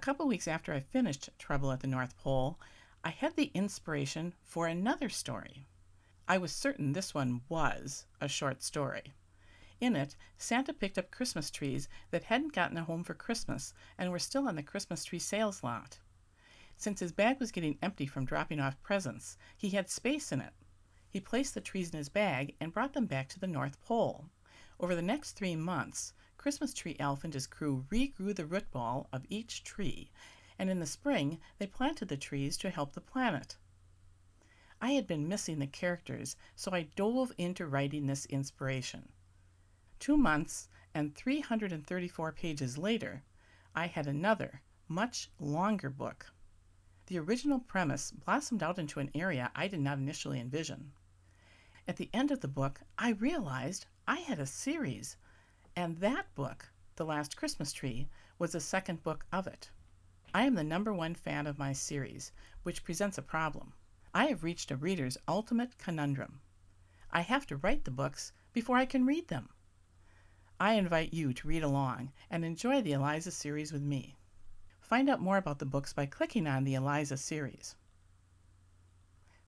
couple weeks after I finished Trouble at the North Pole, I had the inspiration for another story. I was certain this one was a short story. In it, Santa picked up Christmas trees that hadn't gotten a home for Christmas and were still on the Christmas tree sales lot. Since his bag was getting empty from dropping off presents, he had space in it. He placed the trees in his bag and brought them back to the North Pole. Over the next 3 months, Christmas Tree Elf and his crew regrew the root ball of each tree, and in the spring they planted the trees to help the planet. I had been missing the characters, so I dove into writing this inspiration. 2 months and 334 pages later, I had another, much longer book. The original premise blossomed out into an area I did not initially envision. At the end of the book, I realized I had a series, and that book, The Last Christmas Tree, was the second book of it. I am the #1 fan of my series, which presents a problem. I have reached a reader's ultimate conundrum. I have to write the books before I can read them. I invite you to read along and enjoy the Eliza series with me. Find out more about the books by clicking on the Eliza series.